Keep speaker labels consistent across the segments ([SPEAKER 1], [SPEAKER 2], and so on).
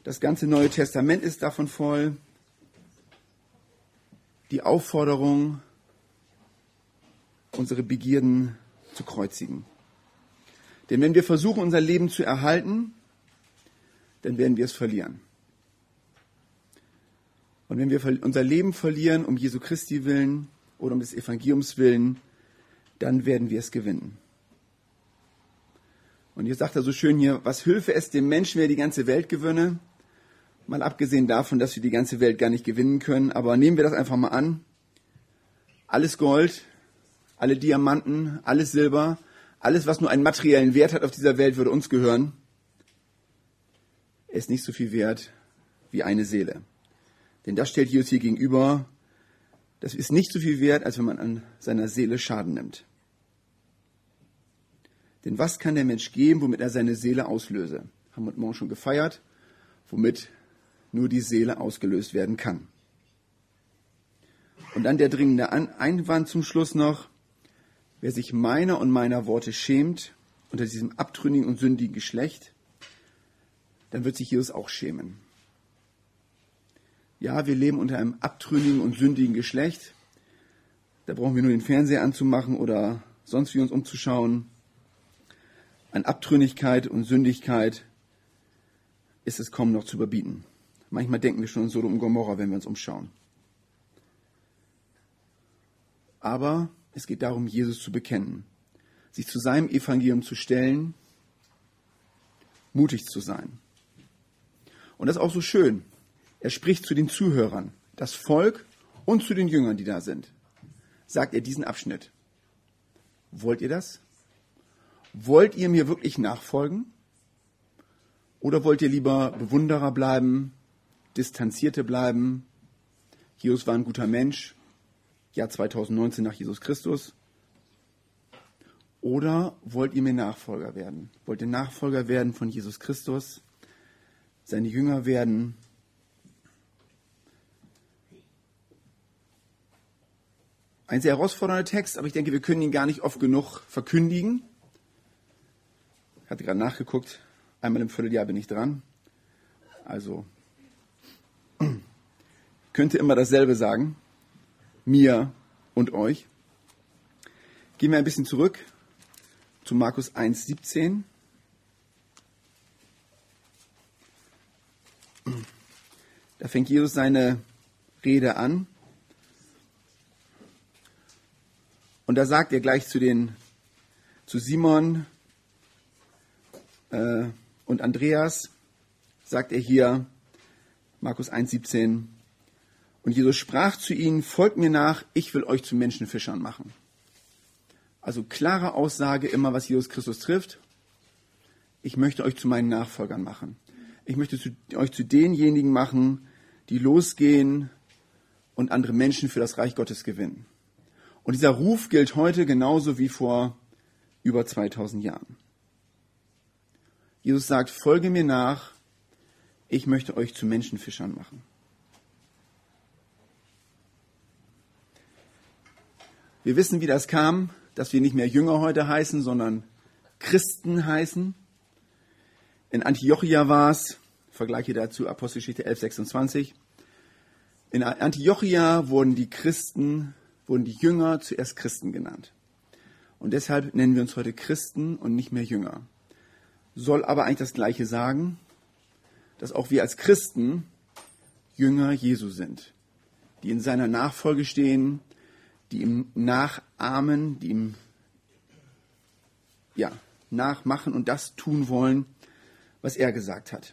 [SPEAKER 1] Das ganze Neue Testament ist davon voll. Die Aufforderung, unsere Begierden zu kreuzigen. Denn wenn wir versuchen, unser Leben zu erhalten, dann werden wir es verlieren. Und wenn wir unser Leben verlieren, um Jesu Christi willen oder um des Evangeliums willen, dann werden wir es gewinnen. Und hier sagt er so schön hier, was hülfe es dem Menschen, wer die ganze Welt gewinne? Mal abgesehen davon, dass wir die ganze Welt gar nicht gewinnen können, aber nehmen wir das einfach mal an. Alles Gold, alle Diamanten, alles Silber, alles, was nur einen materiellen Wert hat auf dieser Welt, würde uns gehören, ist nicht so viel wert wie eine Seele. Denn das stellt Jesus hier gegenüber, das ist nicht so viel wert, als wenn man an seiner Seele Schaden nimmt. Denn was kann der Mensch geben, womit er seine Seele auslöse? Haben wir heute Morgen schon gefeiert, womit nur die Seele ausgelöst werden kann. Und dann der dringende Einwand zum Schluss noch, wer sich meiner und meiner Worte schämt, unter diesem abtrünnigen und sündigen Geschlecht, dann wird sich Jesus auch schämen. Ja, wir leben unter einem abtrünnigen und sündigen Geschlecht. Da brauchen wir nur den Fernseher anzumachen oder sonst wie uns umzuschauen. An Abtrünnigkeit und Sündigkeit ist es kaum noch zu überbieten. Manchmal denken wir schon an Sodom und Gomorra, wenn wir uns umschauen. Aber es geht darum, Jesus zu bekennen, sich zu seinem Evangelium zu stellen, mutig zu sein. Und das ist auch so schön. Er spricht zu den Zuhörern, das Volk und zu den Jüngern, die da sind. Sagt er diesen Abschnitt. Wollt ihr das? Wollt ihr mir wirklich nachfolgen? Oder wollt ihr lieber Bewunderer bleiben, Distanzierte bleiben? Jesus war ein guter Mensch, Jahr 2019 nach Jesus Christus. Oder wollt ihr mir Nachfolger werden? Wollt ihr Nachfolger werden von Jesus Christus? Seine Jünger werden? Ein sehr herausfordernder Text, aber ich denke, wir können ihn gar nicht oft genug verkündigen. Ich hatte gerade nachgeguckt, einmal im Vierteljahr bin ich dran. Also, ich könnte immer dasselbe sagen, mir und euch. Gehen wir ein bisschen zurück zu Markus 1,17. Da fängt Jesus seine Rede an. Und da sagt er gleich zu Simon und Andreas, sagt er hier, Markus 1,17, und Jesus sprach zu ihnen, folgt mir nach, ich will euch zu Menschenfischern machen. Also klare Aussage immer, was Jesus Christus trifft. Ich möchte euch zu meinen Nachfolgern machen. Ich möchte euch zu denjenigen machen, die losgehen und andere Menschen für das Reich Gottes gewinnen. Und dieser Ruf gilt heute genauso wie vor über 2000 Jahren. Jesus sagt, folge mir nach, ich möchte euch zu Menschenfischern machen. Wir wissen, wie das kam, dass wir nicht mehr Jünger heute heißen, sondern Christen heißen. In Antiochia war es, Vergleiche dazu Apostelgeschichte 11,26. In Antiochia wurden die Jünger zuerst Christen genannt. Und deshalb nennen wir uns heute Christen und nicht mehr Jünger. Soll aber eigentlich das Gleiche sagen, dass auch wir als Christen Jünger Jesu sind, die in seiner Nachfolge stehen, die ihm nachahmen, die ihm nachmachen und das tun wollen, was er gesagt hat.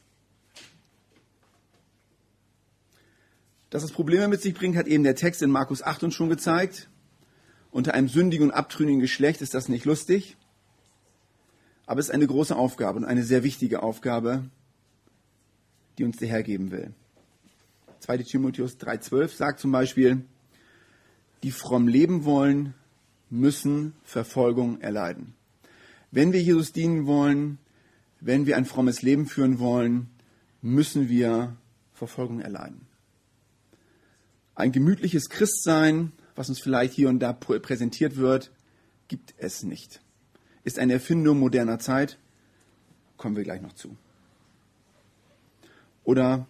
[SPEAKER 1] Dass das Probleme mit sich bringt, hat eben der Text in Markus 8 uns schon gezeigt. Unter einem sündigen und abtrünnigen Geschlecht ist das nicht lustig, aber es ist eine große Aufgabe und eine sehr wichtige Aufgabe, die uns der Herr geben will. 2. Timotheus 3,12 sagt zum Beispiel, die fromm leben wollen, müssen Verfolgung erleiden. Wenn wir Jesus dienen wollen, wenn wir ein frommes Leben führen wollen, müssen wir Verfolgung erleiden. Ein gemütliches Christsein, was uns vielleicht hier und da präsentiert wird, gibt es nicht. Ist eine Erfindung moderner Zeit, kommen wir gleich noch zu. Oder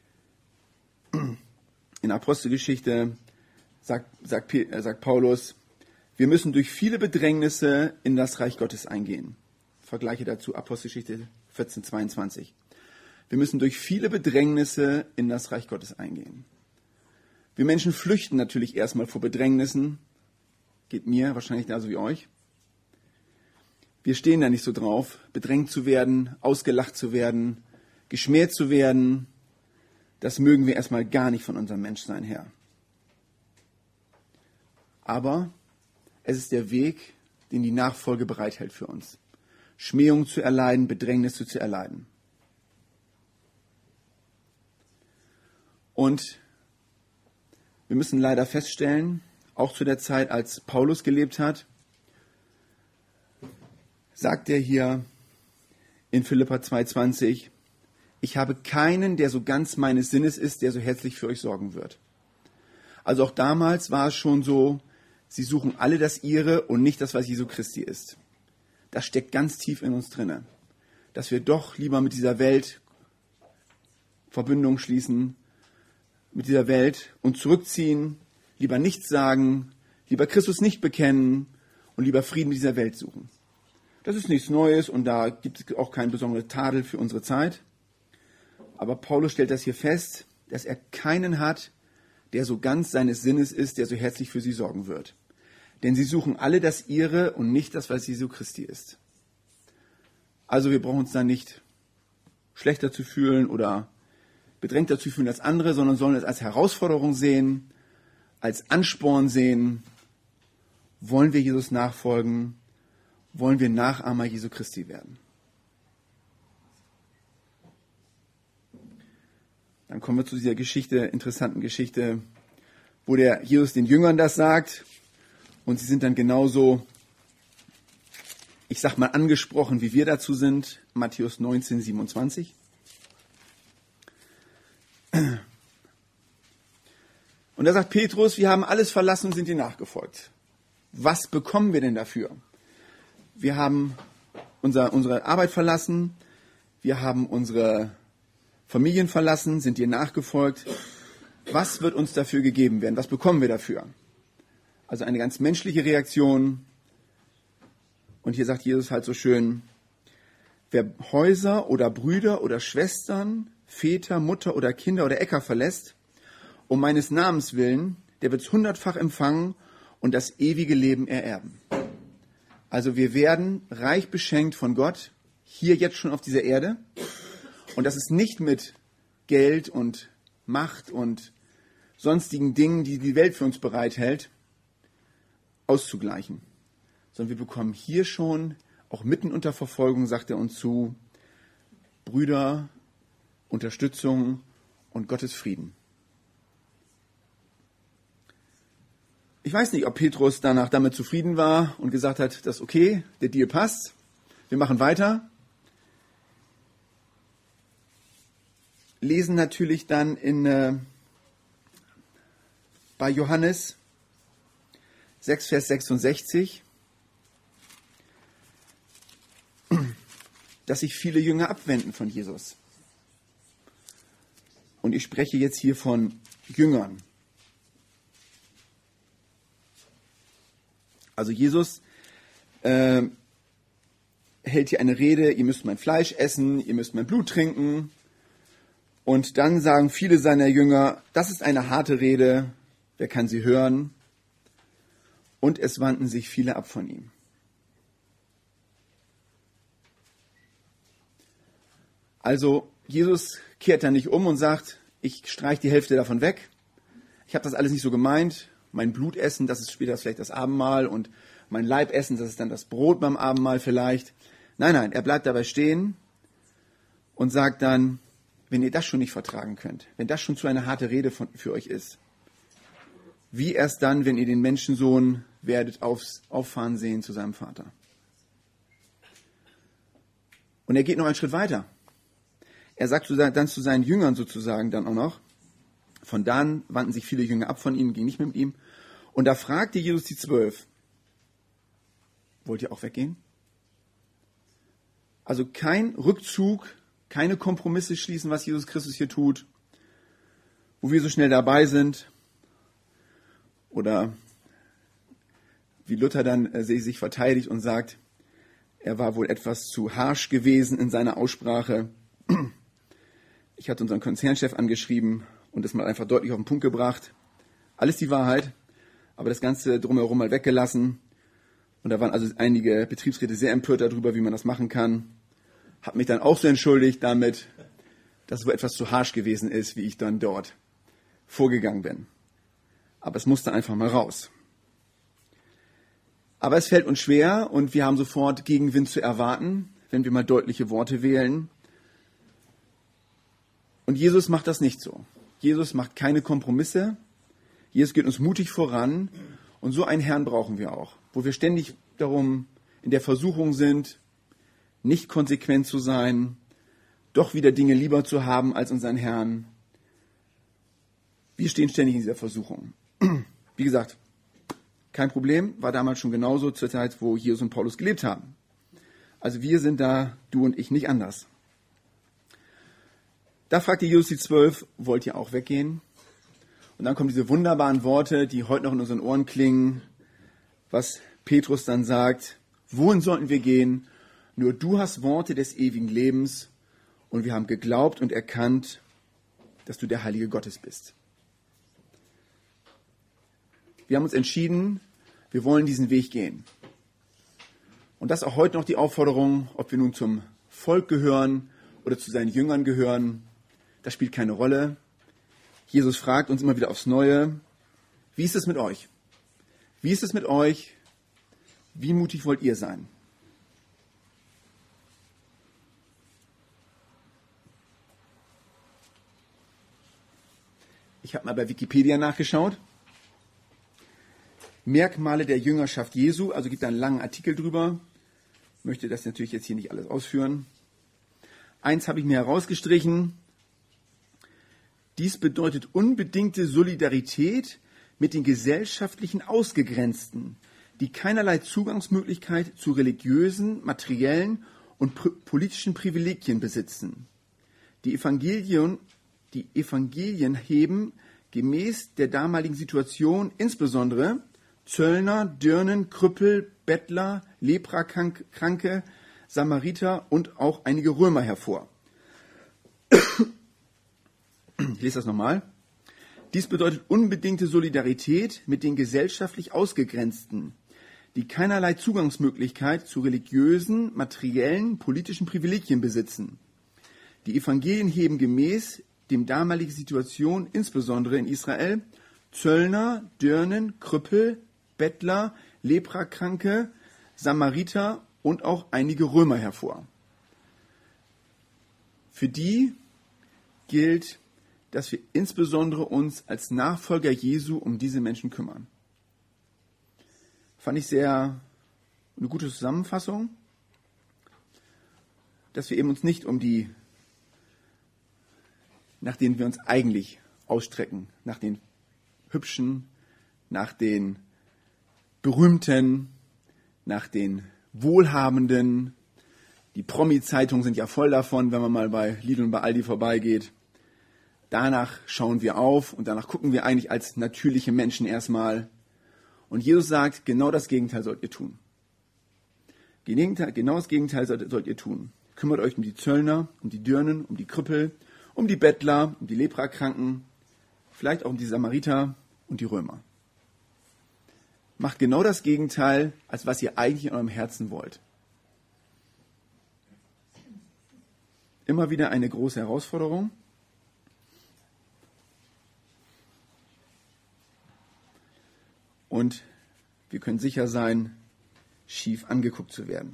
[SPEAKER 1] in Apostelgeschichte sagt Paulus, wir müssen durch viele Bedrängnisse in das Reich Gottes eingehen. Vergleiche dazu Apostelgeschichte 14:22. Wir müssen durch viele Bedrängnisse in das Reich Gottes eingehen. Wir Menschen flüchten natürlich erstmal vor Bedrängnissen. Geht mir wahrscheinlich da so wie euch. Wir stehen da nicht so drauf, bedrängt zu werden, ausgelacht zu werden, geschmäht zu werden. Das mögen wir erstmal gar nicht von unserem Menschsein her. Aber es ist der Weg, den die Nachfolge bereithält für uns. Schmähung zu erleiden, Bedrängnisse zu erleiden. Und wir müssen leider feststellen, auch zu der Zeit, als Paulus gelebt hat, sagt er hier in Philipper 2,20, ich habe keinen, der so ganz meines Sinnes ist, der so herzlich für euch sorgen wird. Also auch damals war es schon so, sie suchen alle das ihre und nicht das, was Jesu Christi ist. Das steckt ganz tief in uns drinne, dass wir doch lieber mit dieser Welt Verbindung schließen, mit dieser Welt und zurückziehen, lieber nichts sagen, lieber Christus nicht bekennen und lieber Frieden mit dieser Welt suchen. Das ist nichts Neues und da gibt es auch keinen besonderen Tadel für unsere Zeit. Aber Paulus stellt das hier fest, dass er keinen hat, der so ganz seines Sinnes ist, der so herzlich für sie sorgen wird. Denn sie suchen alle das ihre und nicht das, was Jesu Christi ist. Also wir brauchen uns da nicht schlechter zu fühlen oder bedrängter zu fühlen als andere, sondern sollen es als Herausforderung sehen, als Ansporn sehen. Wollen wir Jesus nachfolgen? Wollen wir Nachahmer Jesu Christi werden? Dann kommen wir zu dieser interessanten Geschichte, wo der Jesus den Jüngern das sagt und sie sind dann genauso, ich sag mal, angesprochen, wie wir dazu sind. Matthäus 19:27. Und da sagt Petrus, wir haben alles verlassen und sind dir nachgefolgt. Was bekommen wir denn dafür? Wir haben unsere Arbeit verlassen, wir haben unsere Familien verlassen, sind dir nachgefolgt. Was wird uns dafür gegeben werden? Was bekommen wir dafür? Also eine ganz menschliche Reaktion. Und hier sagt Jesus halt so schön, wer Häuser oder Brüder oder Schwestern, Väter, Mutter oder Kinder oder Äcker verlässt, um meines Namens willen, der wird es 100-fach empfangen und das ewige Leben ererben. Also wir werden reich beschenkt von Gott, hier jetzt schon auf dieser Erde. Und das ist nicht mit Geld und Macht und sonstigen Dingen, die die Welt für uns bereithält, auszugleichen. Sondern wir bekommen hier schon, auch mitten unter Verfolgung, sagt er uns zu, Brüder, Unterstützung und Gottes Frieden. Ich weiß nicht, ob Petrus danach damit zufrieden war und gesagt hat, das ist okay, der Deal passt, wir machen weiter. Lesen natürlich dann bei Johannes 6, Vers 66, dass sich viele Jünger abwenden von Jesus. Und ich spreche jetzt hier von Jüngern. Also Jesus hält hier eine Rede, ihr müsst mein Fleisch essen, ihr müsst mein Blut trinken. Und dann sagen viele seiner Jünger, das ist eine harte Rede, wer kann sie hören? Und es wandten sich viele ab von ihm. Also Jesus kehrt da nicht um und sagt, ich streiche die Hälfte davon weg. Ich habe das alles nicht so gemeint. Mein Blutessen, das ist später vielleicht das Abendmahl und mein Leibessen, das ist dann das Brot beim Abendmahl vielleicht. Nein, er bleibt dabei stehen und sagt dann, wenn ihr das schon nicht vertragen könnt, wenn das schon zu eine harte Rede für euch ist, wie erst dann, wenn ihr den Menschensohn werdet auffahren sehen zu seinem Vater. Und er geht noch einen Schritt weiter. Er sagt dann zu seinen Jüngern sozusagen dann auch noch, von dann wandten sich viele Jünger ab von ihm, gingen nicht mehr mit ihm. Und da fragte Jesus die 12, wollt ihr auch weggehen? Also kein Rückzug keine Kompromisse schließen, was Jesus Christus hier tut, wo wir so schnell dabei sind. Oder wie Luther dann sich verteidigt und sagt, er war wohl etwas zu harsch gewesen in seiner Aussprache. Ich hatte unseren Konzernchef angeschrieben und das mal einfach deutlich auf den Punkt gebracht. Alles die Wahrheit, aber das Ganze drumherum mal weggelassen. Und da waren also einige Betriebsräte sehr empört darüber, wie man das machen kann. Habe mich dann auch so entschuldigt damit, dass es wohl etwas zu harsch gewesen ist, wie ich dann dort vorgegangen bin. Aber es musste einfach mal raus. Aber es fällt uns schwer und wir haben sofort Gegenwind zu erwarten, wenn wir mal deutliche Worte wählen. Und Jesus macht das nicht so. Jesus macht keine Kompromisse. Jesus geht uns mutig voran. Und so einen Herrn brauchen wir auch, wo wir ständig darum in der Versuchung sind, nicht konsequent zu sein, doch wieder Dinge lieber zu haben als unseren Herrn. Wir stehen ständig in dieser Versuchung. Wie gesagt, kein Problem, war damals schon genauso zur Zeit, wo Jesus und Paulus gelebt haben. Also wir sind da, du und ich, nicht anders. Da fragte Jesus die 12, wollt ihr auch weggehen? Und dann kommen diese wunderbaren Worte, die heute noch in unseren Ohren klingen, was Petrus dann sagt, wohin sollten wir gehen? Nur du hast Worte des ewigen Lebens und wir haben geglaubt und erkannt, dass du der Heilige Gottes bist. Wir haben uns entschieden, wir wollen diesen Weg gehen. Und das ist auch heute noch die Aufforderung, ob wir nun zum Volk gehören oder zu seinen Jüngern gehören, das spielt keine Rolle. Jesus fragt uns immer wieder aufs Neue, wie ist es mit euch? Wie ist es mit euch? Wie mutig wollt ihr sein? Ich habe mal bei Wikipedia nachgeschaut. Merkmale der Jüngerschaft Jesu, also gibt da einen langen Artikel drüber. Ich möchte das natürlich jetzt hier nicht alles ausführen. Eins habe ich mir herausgestrichen. Dies bedeutet unbedingte Solidarität mit den gesellschaftlichen Ausgegrenzten, die keinerlei Zugangsmöglichkeit zu religiösen, materiellen und politischen Privilegien besitzen. Die Evangelien heben gemäß der damaligen Situation insbesondere Zöllner, Dirnen, Krüppel, Bettler, Leprakranke, Samariter und auch einige Römer hervor. Ich lese das nochmal. Dies bedeutet unbedingte Solidarität mit den gesellschaftlich Ausgegrenzten, die keinerlei Zugangsmöglichkeit zu religiösen, materiellen, politischen Privilegien besitzen. Die Evangelien heben gemäß dem damaligen Situation, insbesondere in Israel, Zöllner, Dirnen, Krüppel, Bettler, Leprakranke, Samariter und auch einige Römer hervor. Für die gilt, dass wir insbesondere uns als Nachfolger Jesu um diese Menschen kümmern. Fand ich sehr eine gute Zusammenfassung, dass wir eben uns nicht um die, nach denen wir uns eigentlich ausstrecken, nach den Hübschen, nach den Berühmten, nach den Wohlhabenden. Die Promi-Zeitungen sind ja voll davon, wenn man mal bei Lidl und bei Aldi vorbeigeht. Danach schauen wir auf und danach gucken wir eigentlich als natürliche Menschen erstmal. Und Jesus sagt, genau das Gegenteil sollt ihr tun. Genau das Gegenteil sollt ihr tun. Kümmert euch um die Zöllner, um die Dirnen, um die Krüppel, um die Bettler, um die Leprakranken, vielleicht auch um die Samariter und die Römer. Macht genau das Gegenteil, als was ihr eigentlich in eurem Herzen wollt. Immer wieder eine große Herausforderung. Und wir können sicher sein, schief angeguckt zu werden.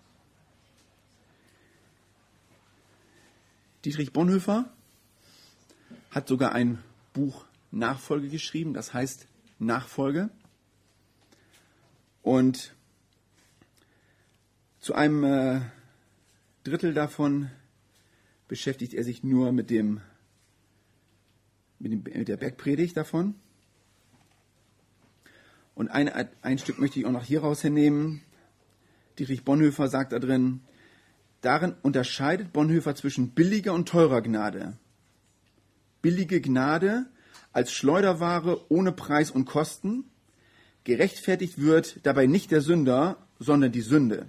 [SPEAKER 1] Dietrich Bonhoeffer hat sogar ein Buch Nachfolge geschrieben, das heißt Nachfolge. Und zu einem Drittel davon beschäftigt er sich nur mit der Bergpredigt davon. Und ein Stück möchte ich auch noch hier rausnehmen. Dietrich Bonhoeffer sagt da drin, Darin unterscheidet Bonhoeffer zwischen billiger und teurer Gnade. Billige Gnade als Schleuderware ohne Preis und Kosten. Gerechtfertigt wird dabei nicht der Sünder, sondern die Sünde.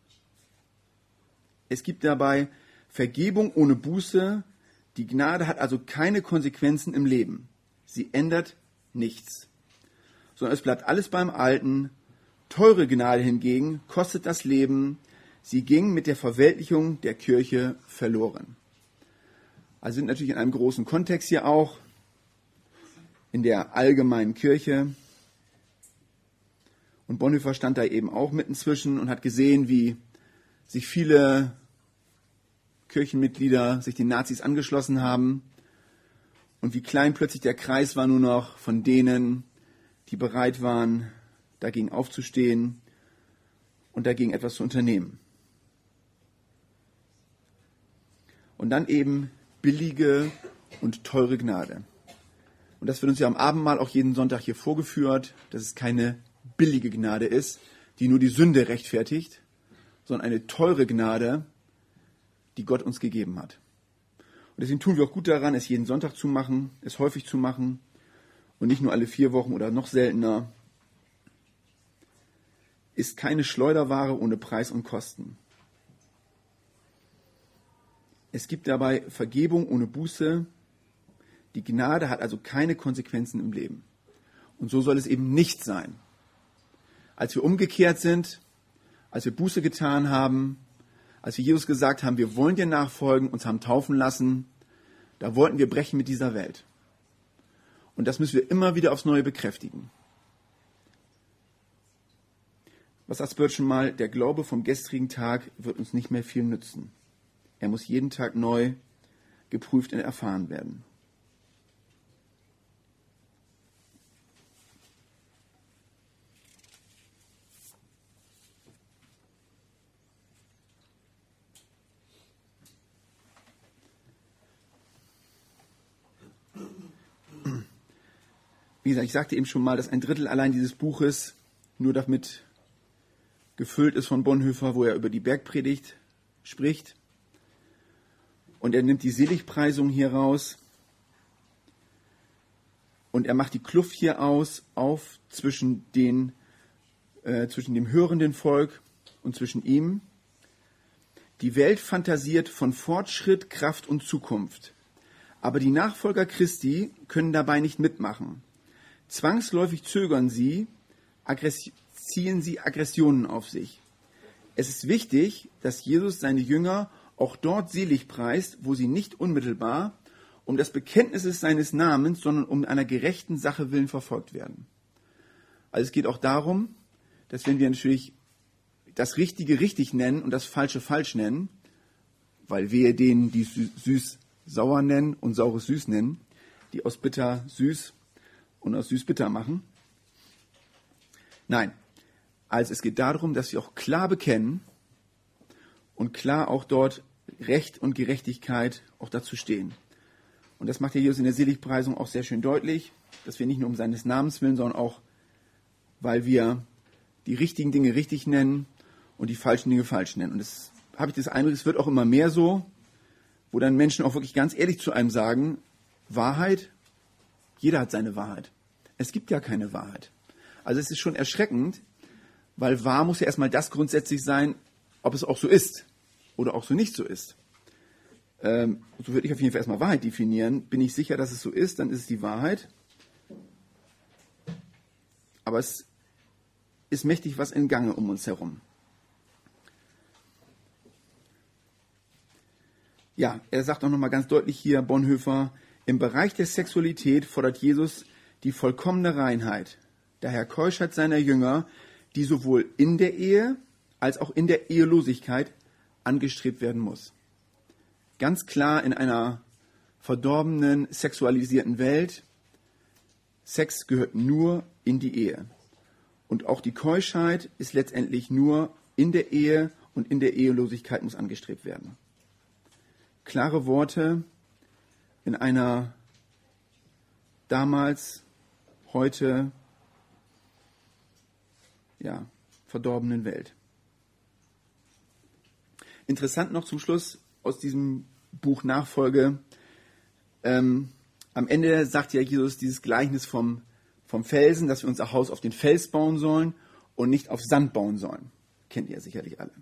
[SPEAKER 1] Es gibt dabei Vergebung ohne Buße. Die Gnade hat also keine Konsequenzen im Leben. Sie ändert nichts, sondern es bleibt alles beim Alten. Teure Gnade hingegen kostet das Leben. Sie ging mit der Verweltlichung der Kirche verloren. Also sind natürlich in einem großen Kontext hier auch, in der allgemeinen Kirche. Und Bonhoeffer stand da eben auch mitten zwischen und hat gesehen, wie sich viele Kirchenmitglieder sich den Nazis angeschlossen haben und wie klein plötzlich der Kreis war nur noch von denen, die bereit waren, dagegen aufzustehen und dagegen etwas zu unternehmen. Und dann eben billige und teure Gnade. Und das wird uns ja am Abendmahl auch jeden Sonntag hier vorgeführt, dass es keine billige Gnade ist, die nur die Sünde rechtfertigt, sondern eine teure Gnade, die Gott uns gegeben hat. Und deswegen tun wir auch gut daran, es jeden Sonntag zu machen, es häufig zu machen und nicht nur alle 4 Wochen oder noch seltener. Ist keine Schleuderware ohne Preis und Kosten. Es gibt dabei Vergebung ohne Buße. Die Gnade hat also keine Konsequenzen im Leben. Und so soll es eben nicht sein. Als wir umgekehrt sind, als wir Buße getan haben, als wir Jesus gesagt haben, wir wollen dir nachfolgen, uns haben taufen lassen, da wollten wir brechen mit dieser Welt. Und das müssen wir immer wieder aufs Neue bekräftigen. Was sagt Spurgeon mal? Der Glaube vom gestrigen Tag wird uns nicht mehr viel nützen. Er muss jeden Tag neu geprüft und erfahren werden. Wie gesagt, ich sagte eben schon mal, dass 1/3 allein dieses Buches nur damit gefüllt ist von Bonhoeffer, wo er über die Bergpredigt spricht. Und er nimmt die Seligpreisung hier raus und er macht die Kluft hier auf zwischen dem hörenden Volk und zwischen ihm. Die Welt fantasiert von Fortschritt, Kraft und Zukunft. Aber die Nachfolger Christi können dabei nicht mitmachen. Zwangsläufig zögern sie, ziehen sie Aggressionen auf sich. Es ist wichtig, dass Jesus seine Jünger auch dort selig preist, wo sie nicht unmittelbar um des Bekenntnisses seines Namens, sondern um einer gerechten Sache willen verfolgt werden. Also es geht auch darum, dass wenn wir natürlich das Richtige richtig nennen und das Falsche falsch nennen, weil wir denen, die süß sauer nennen und saures süß nennen, die aus bitter süß und aus süß bitter machen. Nein, also es geht darum, dass wir auch klar bekennen und klar auch dort Recht und Gerechtigkeit auch dazu stehen. Und das macht ja Jesus in der Seligpreisung auch sehr schön deutlich, dass wir nicht nur um seines Namens willen, sondern auch, weil wir die richtigen Dinge richtig nennen und die falschen Dinge falsch nennen. Und das habe ich das Eindruck, es wird auch immer mehr so, wo dann Menschen auch wirklich ganz ehrlich zu einem sagen, Wahrheit, jeder hat seine Wahrheit. Es gibt ja keine Wahrheit. Also es ist schon erschreckend, weil wahr muss ja erstmal das grundsätzlich sein, ob es auch so ist oder auch so nicht so ist. So würde ich auf jeden Fall erstmal Wahrheit definieren. Bin ich sicher, dass es so ist, dann ist es die Wahrheit. Aber es ist mächtig was in Gange um uns herum. Ja, er sagt auch nochmal ganz deutlich hier, Bonhoeffer, im Bereich der Sexualität fordert Jesus die vollkommene Reinheit, daher Keuschheit seiner Jünger, die sowohl in der Ehe als auch in der Ehelosigkeit angestrebt werden muss. Ganz klar in einer verdorbenen, sexualisierten Welt, Sex gehört nur in die Ehe. Und auch die Keuschheit ist letztendlich nur in der Ehe und in der Ehelosigkeit muss angestrebt werden. Klare Worte in einer damals, heute, verdorbenen Welt. Interessant noch zum Schluss aus diesem Buch Nachfolge. Am Ende sagt ja Jesus dieses Gleichnis vom Felsen, dass wir unser Haus auf den Fels bauen sollen und nicht auf Sand bauen sollen. Kennt ihr sicherlich alle.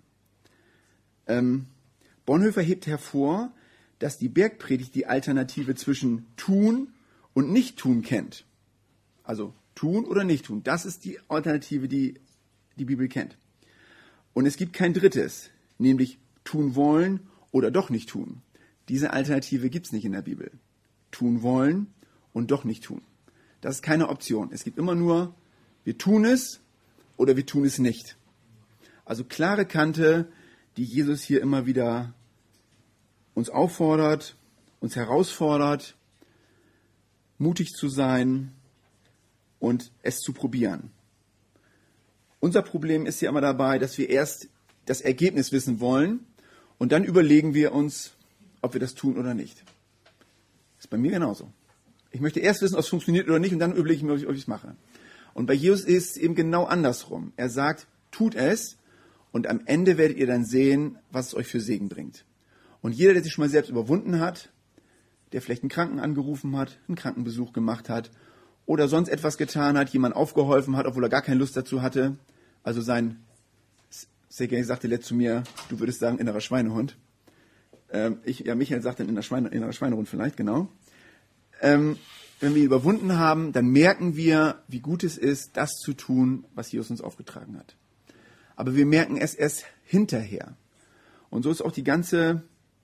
[SPEAKER 1] Bonhoeffer hebt hervor, dass die Bergpredigt die Alternative zwischen tun und nicht tun kennt. Also tun oder nicht tun. Das ist die Alternative, die die Bibel kennt. Und es gibt kein drittes, nämlich tun wollen oder doch nicht tun. Diese Alternative gibt es nicht in der Bibel. Tun wollen und doch nicht tun. Das ist keine Option. Es gibt immer nur, wir tun es oder wir tun es nicht. Also klare Kante, die Jesus hier immer wieder uns auffordert, uns herausfordert, mutig zu sein und es zu probieren. Unser Problem ist ja immer dabei, dass wir erst das Ergebnis wissen wollen und dann überlegen wir uns, ob wir das tun oder nicht. Das ist bei mir genauso. Ich möchte erst wissen, ob es funktioniert oder nicht und dann überlege ich mir, ob ich es mache. Und bei Jesus ist es eben genau andersrum. Er sagt, tut es und am Ende werdet ihr dann sehen, was es euch für Segen bringt. Und jeder, der sich schon mal selbst überwunden hat, der vielleicht einen Kranken angerufen hat, einen Krankenbesuch gemacht hat oder sonst etwas getan hat, jemand aufgeholfen hat, obwohl er gar keine Lust dazu hatte. Also Sergej sagte letzt zu mir, du würdest sagen, innerer Schweinehund. Michael sagte innerer Schweinehund vielleicht, genau. Wenn wir überwunden haben, dann merken wir, wie gut es ist, das zu tun, was Jesus uns aufgetragen hat. Aber wir merken es erst hinterher. Und so ist auch die ganze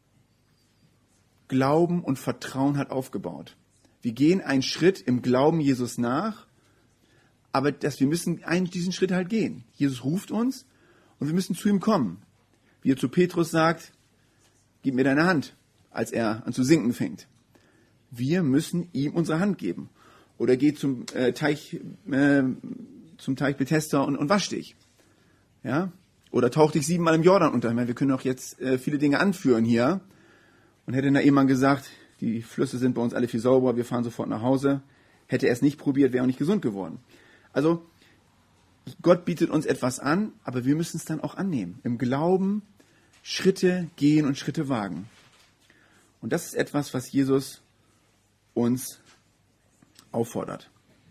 [SPEAKER 1] Glauben und Vertrauen hat aufgebaut. Wir gehen einen Schritt im Glauben Jesus nach, aber wir müssen diesen Schritt halt gehen. Jesus ruft uns und wir müssen zu ihm kommen. Wie er zu Petrus sagt, gib mir deine Hand, als er an zu sinken fängt. Wir müssen ihm unsere Hand geben. Oder geh zum Teich Bethesda und wasch dich. Ja? Oder tauch dich 7-mal im Jordan unter. Ich meine, wir können auch jetzt viele Dinge anführen hier. Und hätte Naaman gesagt, die Flüsse sind bei uns alle viel sauberer, wir fahren sofort nach Hause. Hätte er es nicht probiert, wäre er auch nicht gesund geworden. Also Gott bietet uns etwas an, aber wir müssen es dann auch annehmen. Im Glauben Schritte gehen und Schritte wagen. Und das ist etwas, was Jesus uns auffordert.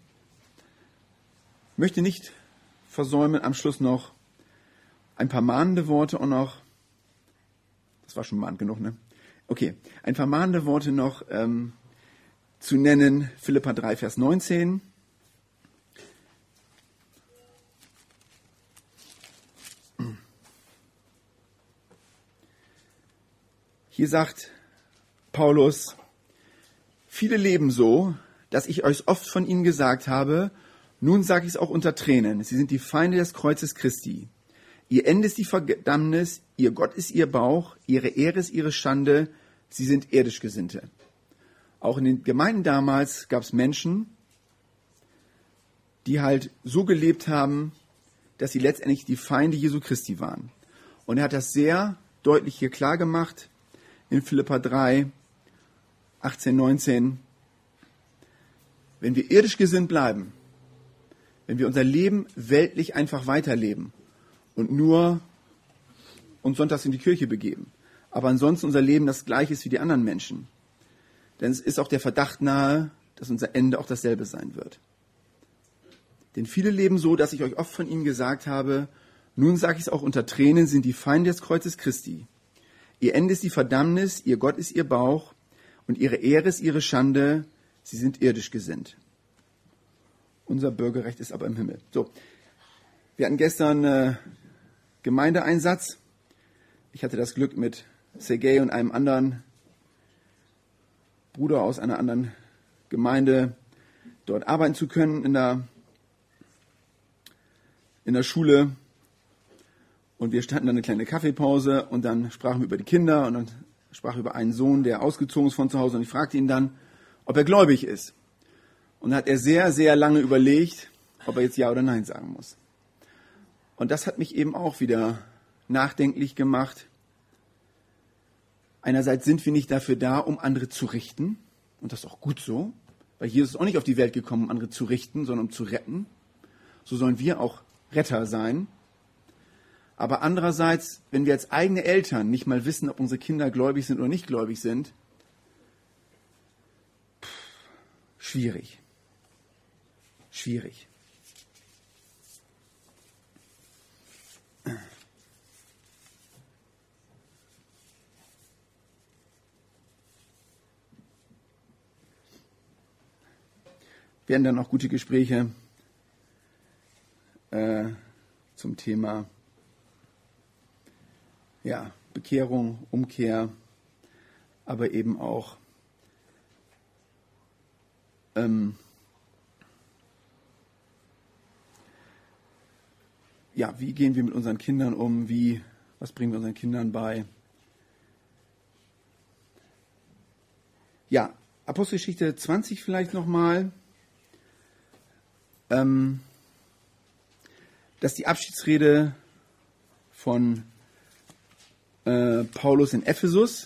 [SPEAKER 1] Ich möchte nicht versäumen, am Schluss noch ein paar mahnende Worte und noch, das war schon mahnt genug, ne? Okay, ein paar mahnende Worte noch zu nennen, Philipper 3, Vers 19. Hier sagt Paulus, viele leben so, dass ich euch oft von ihnen gesagt habe, nun sage ich es auch unter Tränen, sie sind die Feinde des Kreuzes Christi. Ihr Ende ist die Verdammnis, ihr Gott ist ihr Bauch, ihre Ehre ist ihre Schande, sie sind irdisch Gesinnte. Auch in den Gemeinden damals gab es Menschen, die halt so gelebt haben, dass sie letztendlich die Feinde Jesu Christi waren. Und er hat das sehr deutlich hier klar gemacht in Philipper 3, 18, 19. Wenn wir irdisch gesinnt bleiben, wenn wir unser Leben weltlich einfach weiterleben und nur uns sonntags in die Kirche begeben, aber ansonsten unser Leben das gleiche ist wie die anderen Menschen, denn es ist auch der Verdacht nahe, dass unser Ende auch dasselbe sein wird. Denn viele leben so, dass ich euch oft von ihnen gesagt habe, nun sage ich es auch unter Tränen, sind die Feinde des Kreuzes Christi. Ihr Ende ist die Verdammnis, ihr Gott ist ihr Bauch und ihre Ehre ist ihre Schande, sie sind irdisch gesinnt. Unser Bürgerrecht ist aber im Himmel. So, wir hatten gestern Gemeindeeinsatz. Ich hatte das Glück, mit Sergej und einem anderen Bruder aus einer anderen Gemeinde dort arbeiten zu können in der Schule. Und wir standen dann eine kleine Kaffeepause und dann sprachen wir über die Kinder und dann sprachen wir über einen Sohn, der ausgezogen ist von zu Hause und ich fragte ihn dann, ob er gläubig ist. Und dann hat er sehr, sehr lange überlegt, ob er jetzt Ja oder Nein sagen muss. Und das hat mich eben auch wieder nachdenklich gemacht. Einerseits sind wir nicht dafür da, um andere zu richten. Und das ist auch gut so, weil Jesus ist auch nicht auf die Welt gekommen, um andere zu richten, sondern um zu retten. So sollen wir auch Retter sein. Aber andererseits, wenn wir als eigene Eltern nicht mal wissen, ob unsere Kinder gläubig sind oder nicht gläubig sind, schwierig. Schwierig. Werden dann auch gute Gespräche zum Thema Bekehrung, Umkehr, aber eben auch wie gehen wir mit unseren Kindern um, was bringen wir unseren Kindern bei. Ja, Apostelgeschichte 20 vielleicht nochmal. Das ist die Abschiedsrede von Paulus in Ephesus.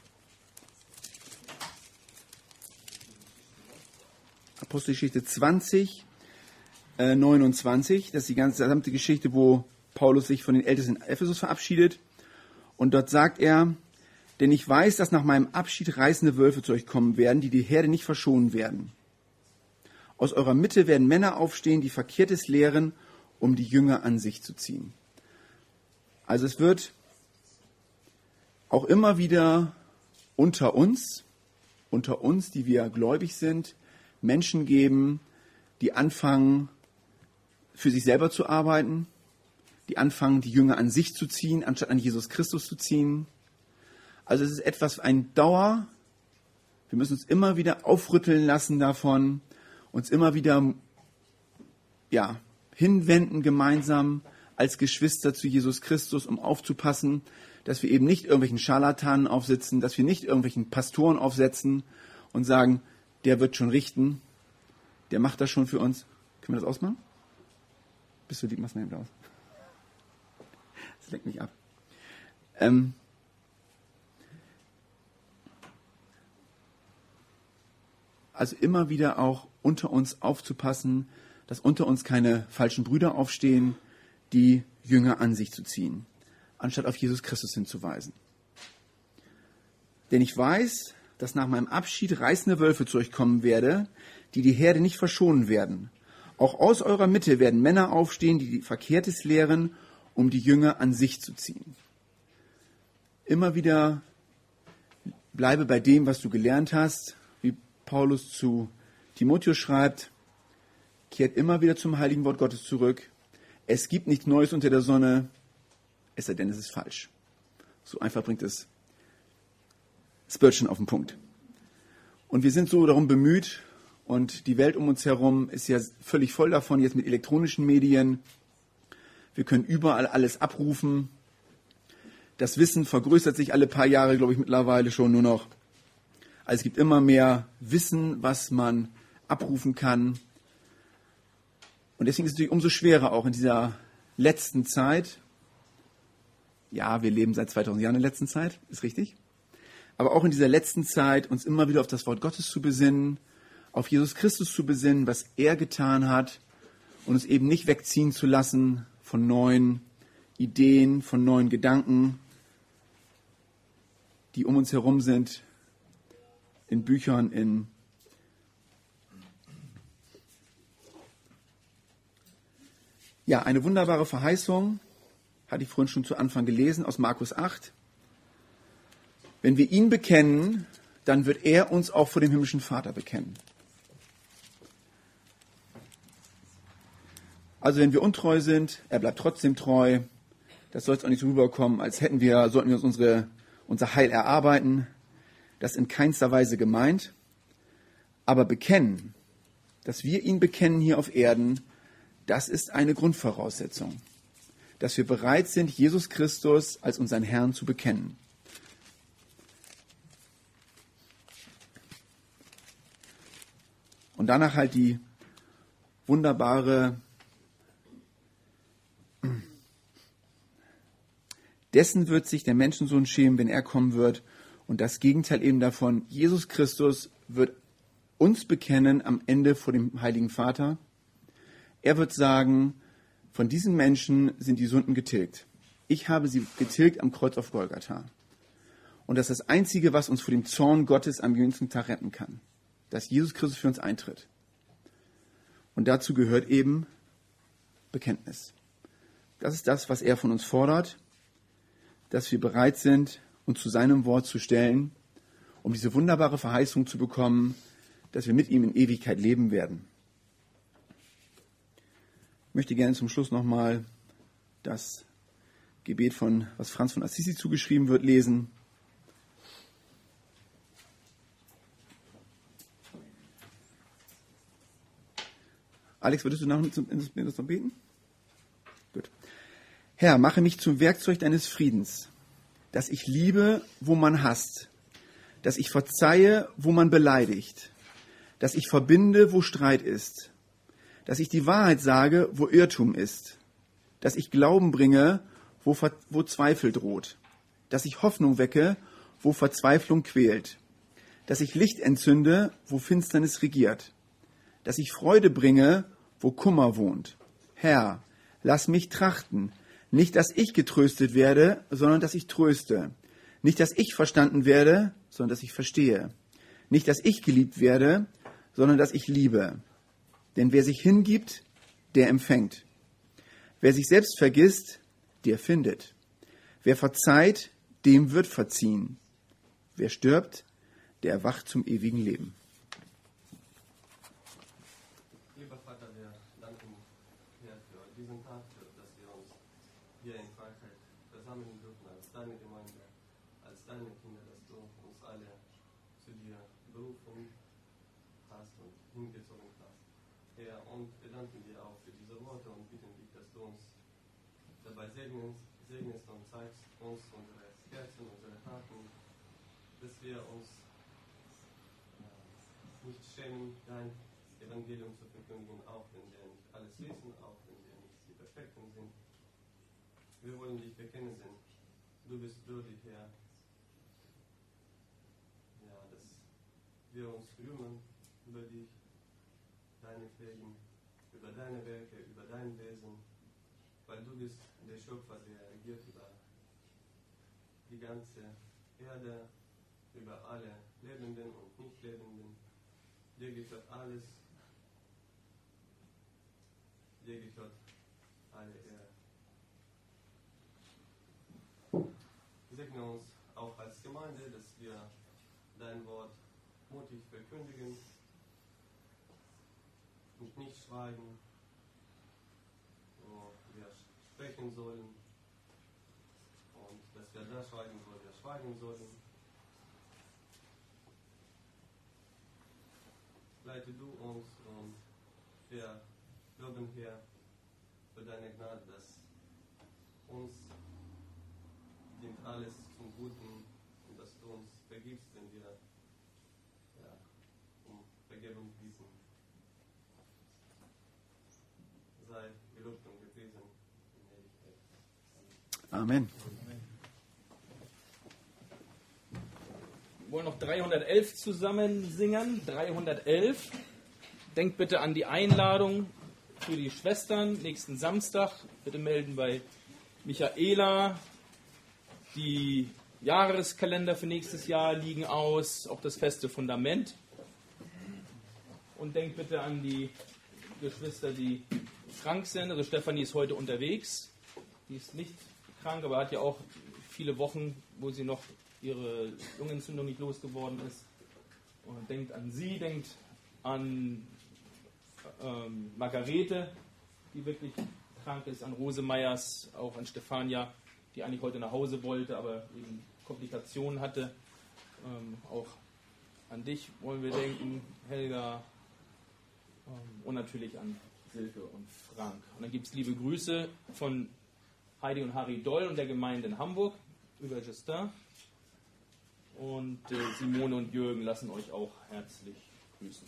[SPEAKER 1] Apostelgeschichte 20, 29. Das ist die gesamte Geschichte, wo Paulus sich von den Ältesten in Ephesus verabschiedet. Und dort sagt er, denn ich weiß, dass nach meinem Abschied reißende Wölfe zu euch kommen werden, die Herde nicht verschonen werden. Aus eurer Mitte werden Männer aufstehen, die Verkehrtes lehren, um die Jünger an sich zu ziehen. Also es wird auch immer wieder unter uns, die wir gläubig sind, Menschen geben, die anfangen, für sich selber zu arbeiten, die anfangen, die Jünger an sich zu ziehen, anstatt an Jesus Christus zu ziehen. Also es ist wir müssen uns immer wieder aufrütteln lassen davon, uns immer wieder hinwenden gemeinsam als Geschwister zu Jesus Christus, um aufzupassen, dass wir eben nicht irgendwelchen Scharlatanen aufsitzen, dass wir nicht irgendwelchen Pastoren aufsetzen und sagen, der wird schon richten, der macht das schon für uns. Können wir das ausmachen? Bist du lieb, mach's mal eben aus. Das lenkt mich ab. Also immer wieder auch unter uns aufzupassen, dass unter uns keine falschen Brüder aufstehen, die Jünger an sich zu ziehen, anstatt auf Jesus Christus hinzuweisen. Denn ich weiß, dass nach meinem Abschied reißende Wölfe zu euch kommen werde, die Herde nicht verschonen werden. Auch aus eurer Mitte werden Männer aufstehen, die Verkehrtes lehren, um die Jünger an sich zu ziehen. Immer wieder bleibe bei dem, was du gelernt hast, wie Paulus zu Timotheus schreibt, kehrt immer wieder zum heiligen Wort Gottes zurück. Es gibt nichts Neues unter der Sonne, es sei denn, es ist falsch. So einfach bringt es Spurgeon auf den Punkt. Und wir sind so darum bemüht, und die Welt um uns herum ist ja völlig voll davon, jetzt mit elektronischen Medien. Wir können überall alles abrufen. Das Wissen vergrößert sich alle paar Jahre, glaube ich, mittlerweile schon nur noch. Also es gibt immer mehr Wissen, was man abrufen kann. Und deswegen ist es natürlich umso schwerer auch in dieser letzten Zeit. Ja, wir leben seit 2000 Jahren in der letzten Zeit, ist richtig. Aber auch in dieser letzten Zeit uns immer wieder auf das Wort Gottes zu besinnen, auf Jesus Christus zu besinnen, was er getan hat und uns eben nicht wegziehen zu lassen von neuen Ideen, von neuen Gedanken, die um uns herum sind, in Büchern, eine wunderbare Verheißung, hatte ich vorhin schon zu Anfang gelesen, aus Markus 8. Wenn wir ihn bekennen, dann wird er uns auch vor dem himmlischen Vater bekennen. Also wenn wir untreu sind, er bleibt trotzdem treu. Das soll jetzt auch nicht so rüberkommen, als sollten wir uns unser Heil erarbeiten. Das ist in keinster Weise gemeint. Aber bekennen, dass wir ihn bekennen hier auf Erden, das ist eine Grundvoraussetzung. Dass wir bereit sind, Jesus Christus als unseren Herrn zu bekennen. Und danach halt die wunderbare dessen wird sich der Menschensohn schämen, wenn er kommen wird. Und das Gegenteil eben davon, Jesus Christus wird uns bekennen am Ende vor dem Heiligen Vater. Er wird sagen, von diesen Menschen sind die Sünden getilgt. Ich habe sie getilgt am Kreuz auf Golgatha. Und das ist das Einzige, was uns vor dem Zorn Gottes am jüngsten Tag retten kann. Dass Jesus Christus für uns eintritt. Und dazu gehört eben Bekenntnis. Das ist das, was er von uns fordert, dass wir bereit sind, uns zu seinem Wort zu stellen, um diese wunderbare Verheißung zu bekommen, dass wir mit ihm in Ewigkeit leben werden. Ich möchte gerne zum Schluss nochmal das Gebet was Franz von Assisi zugeschrieben wird, lesen. Alex, würdest du nach uns noch beten? Gut. Herr, mache mich zum Werkzeug deines Friedens, dass ich liebe, wo man hasst, dass ich verzeihe, wo man beleidigt, dass ich verbinde, wo Streit ist, dass ich die Wahrheit sage, wo Irrtum ist, dass ich Glauben bringe, wo Zweifel droht, dass ich Hoffnung wecke, wo Verzweiflung quält, dass ich Licht entzünde, wo Finsternis regiert, dass ich Freude bringe, wo Kummer wohnt. Herr, lass mich trachten, nicht, dass ich getröstet werde, sondern dass ich tröste. Nicht, dass ich verstanden werde, sondern dass ich verstehe. Nicht, dass ich geliebt werde, sondern dass ich liebe. Denn wer sich hingibt, der empfängt. Wer sich selbst vergisst, der findet. Wer verzeiht, dem wird verziehen. Wer stirbt, der erwacht zum ewigen Leben.
[SPEAKER 2] Lieber Vater, wir danken dir für diesen Tag, dass wir uns hier in Freiheit versammeln dürfen als deine Gemeinde, als deine Kinder, dass du uns alle zu dir berufen hast und hingezogen hast. Herr, und wir danken dir auch für diese Worte und bitten dich, dass du uns dabei segnest und zeigst uns unsere Herzen, unsere Taten, dass wir uns nicht schämen, dein Evangelium zu verkündigen, auch wenn wir nicht alles wissen, auch wenn wir nicht die Perfekten sind. Wir wollen dich bekennen, denn du bist würdig, Herr, ja, dass wir uns rühmen über dich, deine Pflegen, über deine Werke, über dein Wesen, weil du bist der Schöpfer, der regiert über die ganze Erde, über alle Lebenden und Nicht-Lebenden. Dir gehört alles, dir gehört alle Ehre. Segne uns auch als Gemeinde, dass wir dein Wort mutig verkündigen und nicht schweigen, wo wir sprechen sollen und dass wir da schweigen, wo wir schweigen sollen. Leite du uns und wir loben hier für deine Gnade, dass uns dient alles zum Guten und dass du uns vergibst, wenn wir um Vergebung bitten. Sei gelobt und gepriesen in Ewigkeit.
[SPEAKER 1] Amen.
[SPEAKER 3] Wir wollen noch 311 zusammen singen. 311. Denkt bitte an die Einladung für die Schwestern nächsten Samstag. Bitte melden bei Michaela. Die Jahreskalender für nächstes Jahr liegen aus, auch das feste Fundament. Und denkt bitte an die Geschwister, die krank sind. Also Stefanie ist heute unterwegs. Die ist nicht krank, aber hat ja auch viele Wochen, wo sie noch ihre Lungenentzündung nicht losgeworden ist. Und denkt an sie, denkt an Margarete, die wirklich krank ist, an Rose Meyers, auch an Stefania, die eigentlich heute nach Hause wollte, aber eben Komplikationen hatte. Auch an dich wollen wir denken, Helga, und natürlich an Silke und Frank. Und dann gibt es liebe Grüße von Heidi und Harry Doll und der Gemeinde in Hamburg über Justin. Und Simone und Jürgen lassen euch auch herzlich grüßen.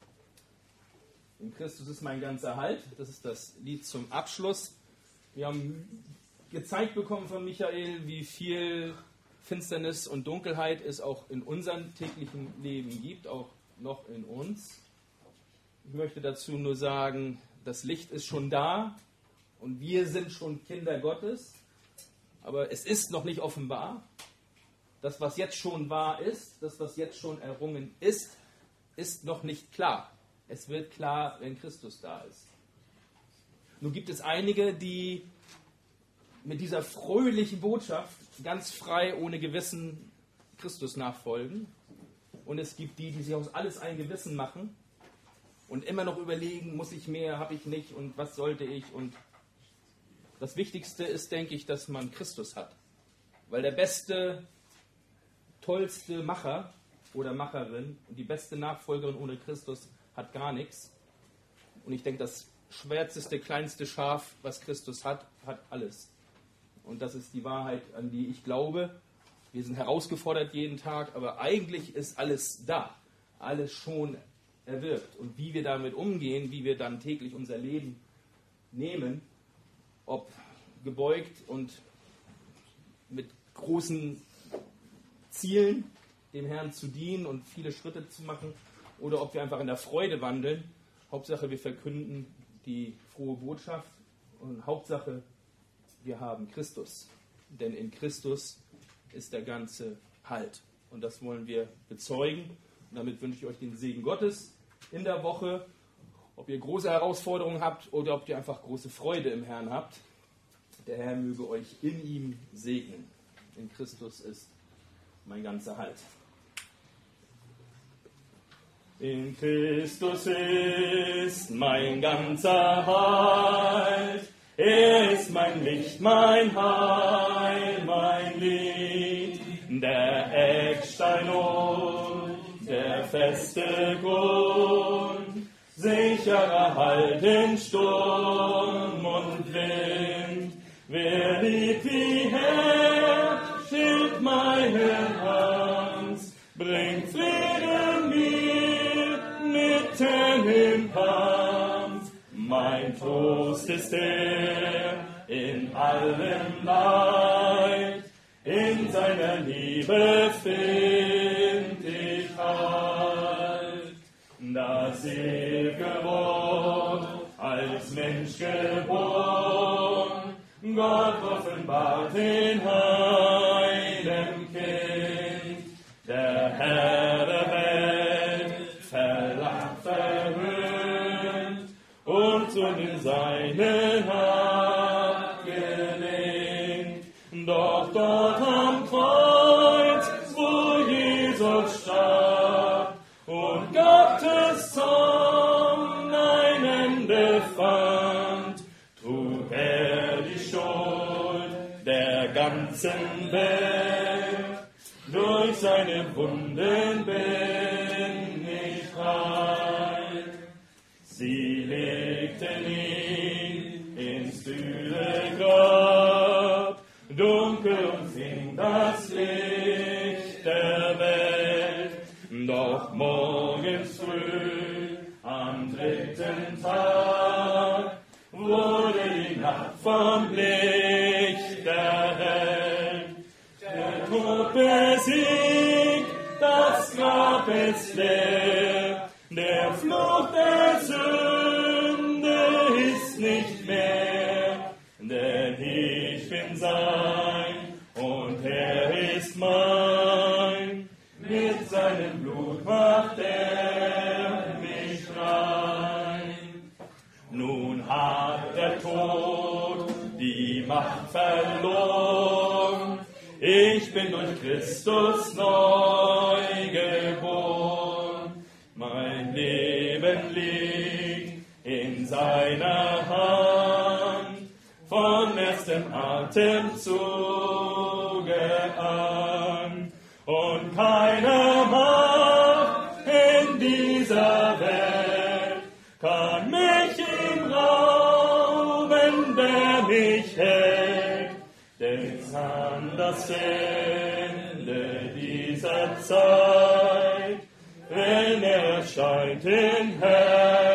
[SPEAKER 3] In Christus ist mein ganzer Halt. Das ist das Lied zum Abschluss. Wir haben gezeigt bekommen von Michael, wie viel Finsternis und Dunkelheit es auch in unserem täglichen Leben gibt, auch noch in uns. Ich möchte dazu nur sagen, das Licht ist schon da und wir sind schon Kinder Gottes. aber es ist noch nicht offenbar. Das, was jetzt schon wahr ist, das, was jetzt schon errungen ist, ist noch nicht klar. Es wird klar, wenn Christus da ist. Nun gibt es einige, die mit dieser fröhlichen Botschaft ganz frei, ohne Gewissen Christus nachfolgen. Und es gibt die, die sich aus alles ein Gewissen machen und immer noch überlegen, muss ich mehr, habe ich nicht und was sollte ich. Und das Wichtigste ist, denke ich, dass man Christus hat. Weil der beste, tollste Macher oder Macherin und die beste Nachfolgerin ohne Christus hat gar nichts. Und ich denke, das schwärzeste, kleinste Schaf, was Christus hat, hat alles. Und das ist die Wahrheit, an die ich glaube. Wir sind herausgefordert jeden Tag, aber eigentlich ist alles da. Alles schon erwirkt. Und wie wir damit umgehen, wie wir dann täglich unser Leben nehmen, ob gebeugt und mit großen Zielen dem Herrn zu dienen und viele Schritte zu machen, oder ob wir einfach in der Freude wandeln. Hauptsache, wir verkünden die frohe Botschaft und Hauptsache, wir haben Christus. Denn in Christus ist der ganze Halt. Und das wollen wir bezeugen. Und damit wünsche ich euch den Segen Gottes in der Woche. Ob ihr große Herausforderungen habt oder ob ihr einfach große Freude im Herrn habt. Der Herr möge euch in ihm segnen. In Christus ist mein ganzer Halt. In Christus ist mein ganzer Halt. Er ist mein Licht, mein Heil, mein Lied, der Eckstein und der feste Grund, sicherer Halt in Sturm und Wind. Wer liebt wie Herr, schilt meine Hand, bringt Frieden mir mitten im Kampf. Mein Trost ist er in allem Leid, in seiner Liebe find ich Halt. Das ewige Wort als Mensch geboren, Gott offenbart in heilem Kind, der Herr der Welt verlacht, verhöhnt und zu den Seinen abgelehnt. Doch dort am Kreuz, wo Jesus starb und Gottes Zorn ein Ende fand, trug er die Schuld der ganzen Welt. Durch seine Wunden bin ich rein. Sie legten ihn ins kühle Grab, dunkel umfing das Licht der Welt. Doch morgens früh, am 3. Tag, wurde die Nacht vom Licht erhellt. Der Tod besiegt, das Grab ist leer, der Fluch der Sünde ist nicht mehr, denn ich bin sein und er ist mein, mit seinem Blut macht er mich rein. Nun hat der Tod die Macht verloren, ich bin durch Christus neu geboren. Mein Leben liegt in seiner Hand, vom ersten Atemzuge an. Und keine Macht in dieser Welt kann mich ihm rauben, der mich hält. Denn an das Ende dieser Zeit, wenn er erscheint in Herrlichkeit,